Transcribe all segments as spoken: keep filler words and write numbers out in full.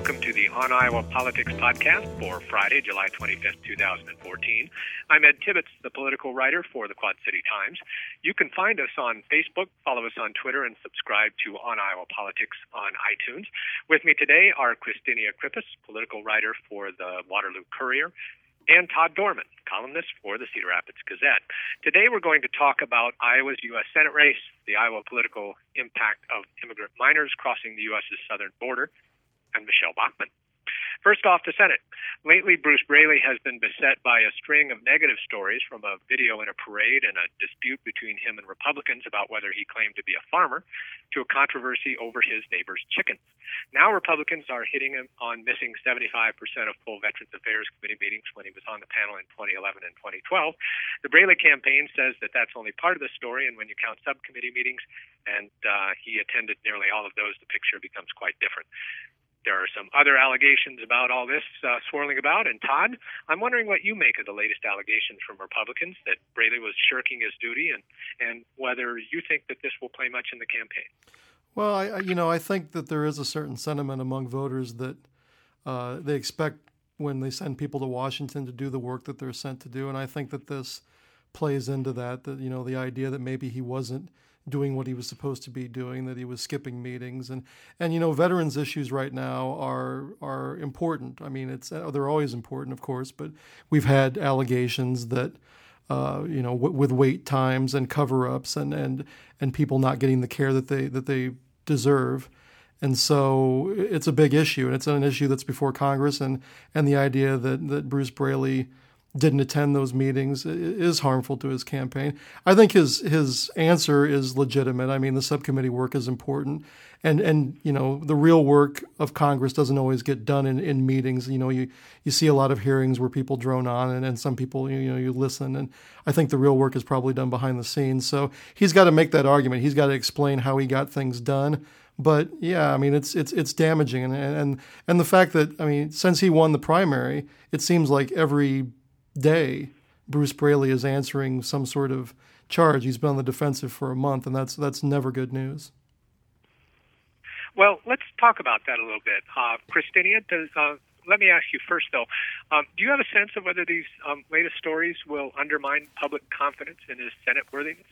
welcome to the On Iowa Politics podcast for Friday, July twenty-fifth, twenty fourteen. I'm Ed Tibbetts, the political writer for the Quad City Times. You can find us on Facebook, follow us on Twitter, and subscribe to On Iowa Politics on iTunes. With me today are Christinia Krippis, political writer for the Waterloo Courier, and Todd Dorman, columnist for the Cedar Rapids Gazette. Today we're going to talk about Iowa's U S Senate race, the Iowa political impact of immigrant minors crossing the U S's southern border, and Michelle Bachmann. First off, the Senate. Lately, Bruce Braley has been beset by a string of negative stories, from a video in a parade and a dispute between him and Republicans about whether he claimed to be a farmer, to a controversy over his neighbor's chickens. Now Republicans are hitting him on missing seventy-five percent of full Veterans Affairs Committee meetings when he was on the panel in twenty eleven and twenty twelve. The Braley campaign says that that's only part of the story, and when you count subcommittee meetings, and uh, he attended nearly all of those, the picture becomes quite different. There are some other allegations about all this uh, swirling about. And Todd, I'm wondering what you make of the latest allegations from Republicans that Braley was shirking his duty, and, and whether you think that this will play much in the campaign. Well, I, you know, I think that there is a certain sentiment among voters that uh, they expect when they send people to Washington to do the work that they're sent to do. And I think that this plays into that, that, you know, the idea that maybe he wasn't doing what he was supposed to be doing, that he was skipping meetings. And, and you know, veterans issues right now are are important. I mean, it's they're always important, of course, but we've had allegations that, uh, you know, w- with wait times and cover-ups and, and, and people not getting the care that they that they deserve. And so it's a big issue, and it's an issue that's before Congress, and, and the idea that, that Bruce Braley didn't attend those meetings is harmful to his campaign. I think his his answer is legitimate. I mean, the subcommittee work is important, and and you know, the real work of Congress doesn't always get done in, in meetings. You know, you, you see a lot of hearings where people drone on, and, and some people, you know, you listen, and I think the real work is probably done behind the scenes. So he's got to make that argument. He's got to explain how he got things done. But yeah, I mean, it's it's it's damaging, and and and the fact that, I mean, since he won the primary, it seems like every day Bruce Braley is answering some sort of charge. He's been on the defensive for a month, and that's that's never good news. Well, let's talk about that a little bit. Uh, Christinia, does, uh, let me ask you first, though. Um, do you have a sense of whether these um, latest stories will undermine public confidence in his Senate worthiness?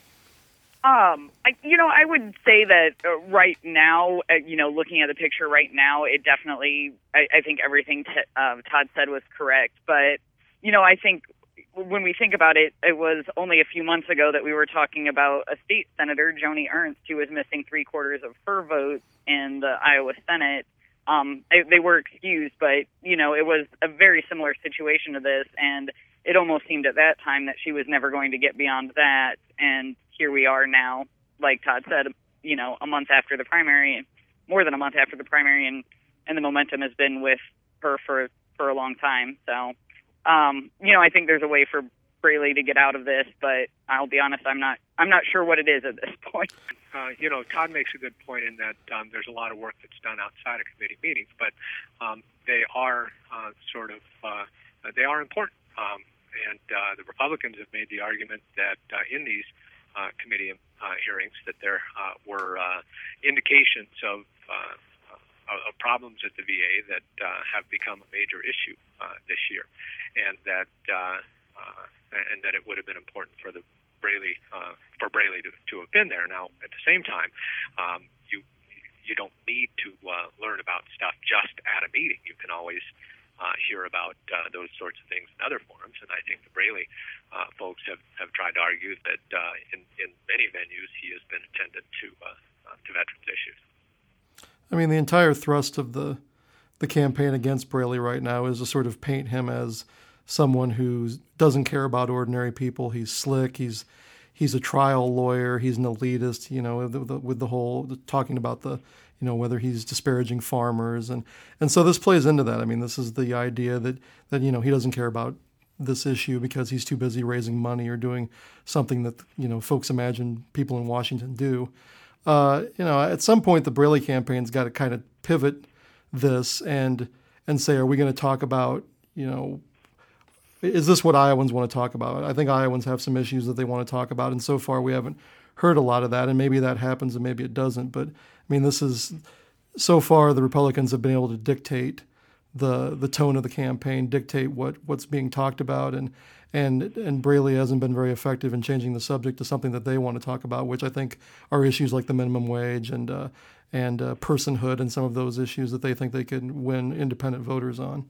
Um, I, you know, I would say that uh, right now, uh, you know, looking at the picture right now, it definitely, I, I think everything t- uh, Todd said was correct. But you know, I think when we think about it, it was only a few months ago that we were talking about a state senator, Joni Ernst, who was missing three quarters of her vote in the Iowa Senate. Um, they, they were excused, but, you know, it was a very similar situation to this, and it almost seemed at that time that she was never going to get beyond that. And here we are now, like Todd said, you know, a month after the primary, more than a month after the primary, and, and the momentum has been with her for, for a long time. So, Um, you know, I think there's a way for Braley to get out of this, but I'll be honest, I'm not I'm not sure what it is at this point. Uh, you know, Todd makes a good point in that um, there's a lot of work that's done outside of committee meetings, but um, they are uh, sort of, uh, they are important. Um, and uh, the Republicans have made the argument that uh, in these uh, committee uh, hearings that there uh, were uh, indications of uh, of problems at the V A that uh, have become a major issue uh, this year, and that uh, uh, and that it would have been important for the Braley uh, for Braley to, to have been there. Now, at the same time, um, you you don't need to uh, learn about stuff just at a meeting. You can always uh, hear about uh, those sorts of things in other forums, and I think the Braley uh, folks have, have tried to argue that uh, in in many venues he has been attendant to uh, uh, to veterans issues. I mean, the entire thrust of the the campaign against Braley right now is to sort of paint him as someone who doesn't care about ordinary people. He's slick. He's he's a trial lawyer. He's an elitist. You know, with the, with the whole talking about the, you know, whether he's disparaging farmers, and and so this plays into that. I mean, this is the idea that that you know he doesn't care about this issue because he's too busy raising money or doing something that, you know, folks imagine people in Washington do. Uh, you know, at some point, the Braley campaign's got to kind of pivot this and and say, are we going to talk about, you know, is this what Iowans want to talk about? I think Iowans have some issues that they want to talk about, and so far we haven't heard a lot of that, and maybe that happens and maybe it doesn't. But, I mean, this is so far the Republicans have been able to dictate the the tone of the campaign, dictate what, what's being talked about, and and and Braley hasn't been very effective in changing the subject to something that they want to talk about, which I think are issues like the minimum wage and uh, and uh, personhood and some of those issues that they think they can win independent voters on.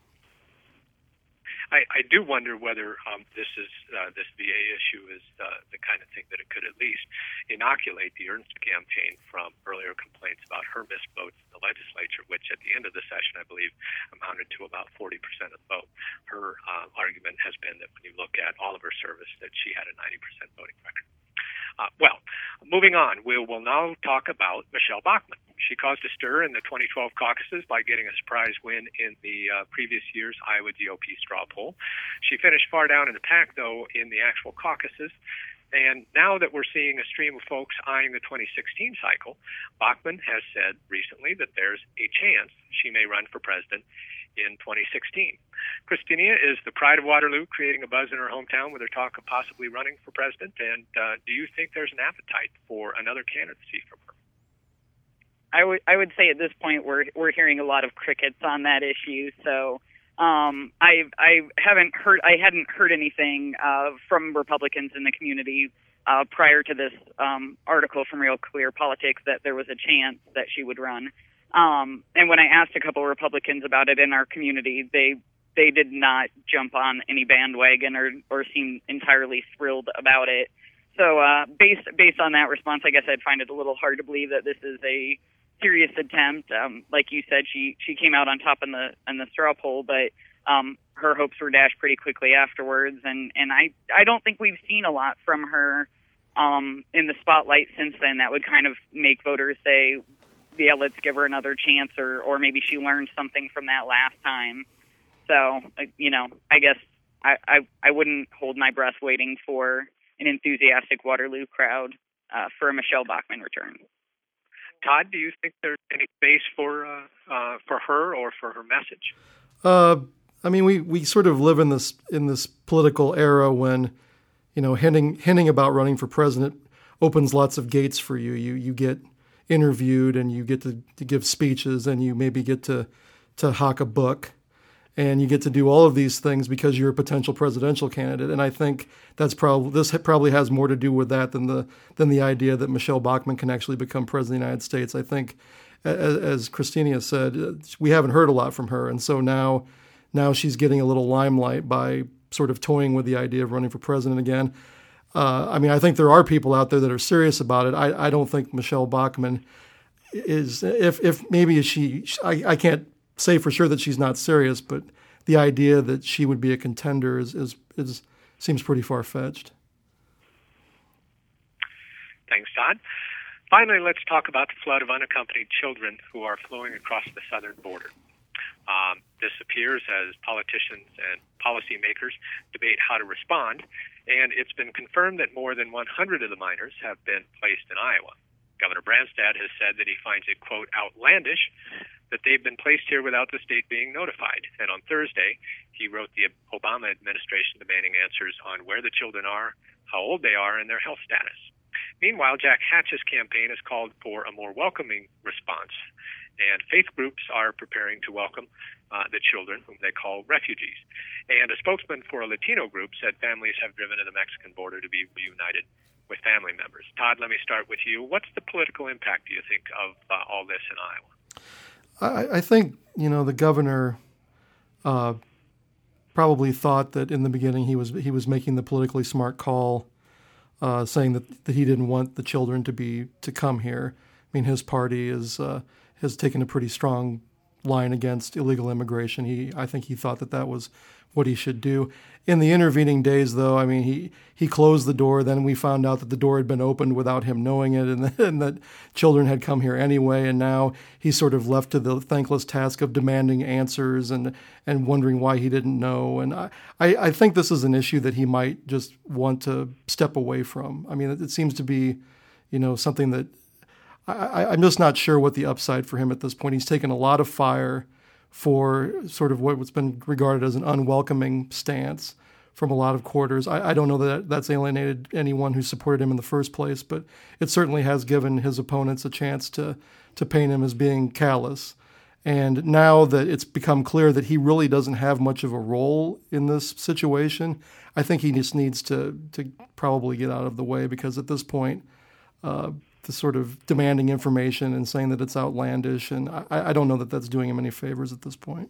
I, I do wonder whether um, this is uh, this V A issue is uh, the kind of thing that it could at least inoculate the Ernst campaign from earlier complaints about her missed votes in the legislature, which at the end of the session, I believe, amounted to about forty percent of the vote. Her uh, argument has been that when you look at all of her service, that she had a ninety percent voting record. Uh, well, moving on, we will now talk about Michelle Bachmann. She caused a stir in the twenty twelve caucuses by getting a surprise win in the uh, previous year's Iowa G O P straw poll. She finished far down in the pack, though, in the actual caucuses. And now that we're seeing a stream of folks eyeing the twenty sixteen cycle, Bachmann has said recently that there's a chance she may run for president in twenty sixteen. Christina is the pride of Waterloo, creating a buzz in her hometown with her talk of possibly running for president. And uh, do you think there's an appetite for another candidacy from her? I would I would say at this point we're we're hearing a lot of crickets on that issue. So um, I I haven't heard I hadn't heard anything uh, from Republicans in the community uh, prior to this um, article from Real Clear Politics that there was a chance that she would run. Um, and when I asked a couple of Republicans about it in our community, they they did not jump on any bandwagon or, or seem entirely thrilled about it. So uh, based based on that response, I guess I'd find it a little hard to believe that this is a serious attempt. Um, like you said, she she came out on top in the in the straw poll, but um, her hopes were dashed pretty quickly afterwards. And, and I I don't think we've seen a lot from her um, in the spotlight since then. That would kind of make voters say, yeah, let's give her another chance, or, or maybe she learned something from that last time. So, you know, I guess I, I, I wouldn't hold my breath waiting for an enthusiastic Waterloo crowd uh, for a Michelle Bachmann return. Todd, do you think there's any space for uh, uh, for her or for her message? Uh, I mean, we, we sort of live in this in this political era when, you know, hinting hinting about running for president opens lots of gates for you. You you get interviewed and you get to, to give speeches and you maybe get to, to hawk a book and you get to do all of these things because you're a potential presidential candidate. And I think that's probably, this probably has more to do with that than the, than the idea that Michelle Bachmann can actually become president of the United States. I think, as, as Christina said, we haven't heard a lot from her. And so now, now she's getting a little limelight by sort of toying with the idea of running for president again. Uh, I mean, I think there are people out there that are serious about it. I, I don't think Michelle Bachmann is, if if maybe she, I, I can't say for sure that she's not serious, but the idea that she would be a contender is, is, is seems pretty far-fetched. Thanks, Todd. Finally, let's talk about the flood of unaccompanied children who are flowing across the southern border. Um, this appears as politicians and policymakers debate how to respond, and it's been confirmed that more than one hundred of the minors have been placed in Iowa. Governor Branstad has said that he finds it, quote, outlandish that they've been placed here without the state being notified. And on Thursday, he wrote the Obama administration demanding answers on where the children are, how old they are, and their health status. Meanwhile, Jack Hatch's campaign has called for a more welcoming response, and faith groups are preparing to welcome uh, the children, whom they call refugees. And a spokesman for a Latino group said families have driven to the Mexican border to be reunited with family members. Todd, let me start with you. What's the political impact, do you think, of uh, all this in Iowa? I, I think, you know, the governor uh, probably thought that in the beginning he was he was making the politically smart call, uh, saying that, that he didn't want the children to be to come here. I mean, his party is uh, has taken a pretty strong line against illegal immigration. He, I think he thought that that was what he should do. In the intervening days, though, I mean, he, he closed the door. Then we found out that the door had been opened without him knowing it, and, and that children had come here anyway. And now he's sort of left to the thankless task of demanding answers and and wondering why he didn't know. And I, I, I think this is an issue that he might just want to step away from. I mean, it, it seems to be, you know, something that I, I'm just not sure what the upside for him at this point. He's taken a lot of fire for sort of what's been regarded as an unwelcoming stance from a lot of quarters. I, I don't know that that's alienated anyone who supported him in the first place, but it certainly has given his opponents a chance to to paint him as being callous. And now that it's become clear that he really doesn't have much of a role in this situation, I think he just needs to to probably get out of the way, because at this point, uh, the sort of demanding information and saying that it's outlandish, and I, I don't know that that's doing him any favors at this point.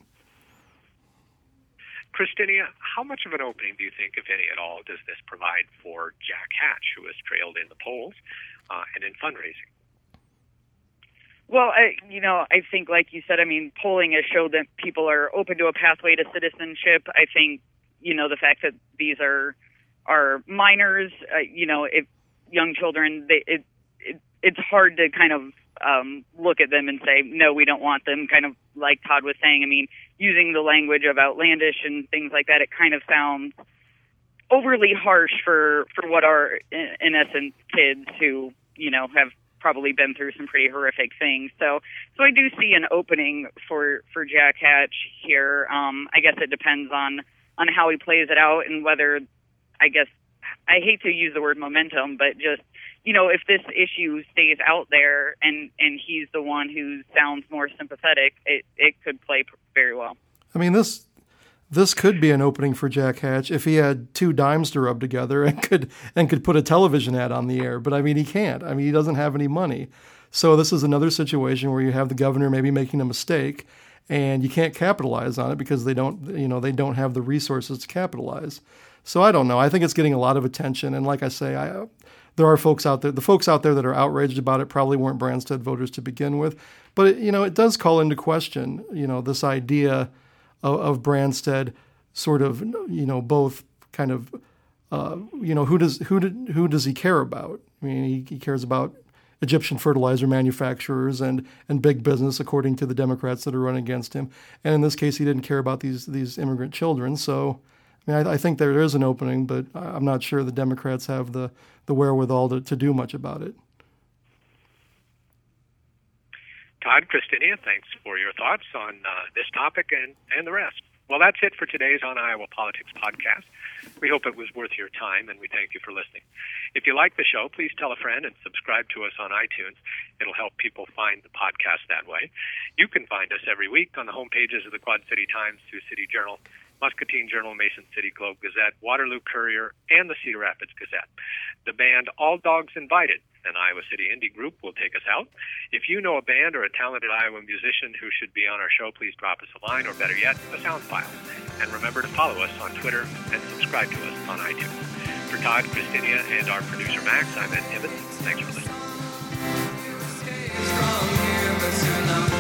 Christinia, how much of an opening do you think, if any at all, does this provide for Jack Hatch, who has trailed in the polls uh, and in fundraising? Well, I, you know, I think, like you said, I mean, polling has showed that people are open to a pathway to citizenship. I think, you know, the fact that these are are minors, uh, you know, if young children, they, it, it it's hard to kind of um, look at them and say, no, we don't want them, kind of like Todd was saying. I mean, using the language of outlandish and things like that, it kind of sounds overly harsh for, for what are, in, in essence, kids who, you know, have probably been through some pretty horrific things. So, so I do see an opening for, for Jack Hatch here. Um, I guess it depends on, on how he plays it out and whether, I guess, I hate to use the word momentum, but just, you know, if this issue stays out there and, and he's the one who sounds more sympathetic, it, it could play very well. I mean, this this could be an opening for Jack Hatch if he had two dimes to rub together and could and could put a television ad on the air. But I mean, he can't. I mean, he doesn't have any money. So this is another situation where you have the governor maybe making a mistake, and you can't capitalize on it because they don't, you know, they don't have the resources to capitalize. So I don't know. I think it's getting a lot of attention, and like I say, I, there are folks out there. The folks out there that are outraged about it probably weren't Branstad voters to begin with, but it, you know, it does call into question, you know, this idea of, of Branstad sort of, you know, both kind of, uh, you know, who does who did, who does he care about? I mean, he, he cares about Egyptian fertilizer manufacturers and, and big business, according to the Democrats that are running against him. And in this case, he didn't care about these these immigrant children. So, I mean, I, I think there is an opening, but I'm not sure the Democrats have the, the wherewithal to, to do much about it. Todd, Christinia, thanks for your thoughts on uh, this topic and, and the rest. Well, that's it for today's On Iowa Politics podcast. We hope it was worth your time, and we thank you for listening. If you like the show, please tell a friend and subscribe to us on iTunes. It'll help people find the podcast that way. You can find us every week on the home pages of the Quad City Times, Sioux City Journal, Muscatine Journal, Mason City Globe Gazette, Waterloo Courier, and the Cedar Rapids Gazette. The band All Dogs Invited, an Iowa City indie group, will take us out. If you know a band or a talented Iowa musician who should be on our show, please drop us a line, or better yet, a sound file. And remember to follow us on Twitter and subscribe to us on iTunes. For Todd, Christinia, and our producer Max, I'm Ed Tibbetts. Thanks for listening.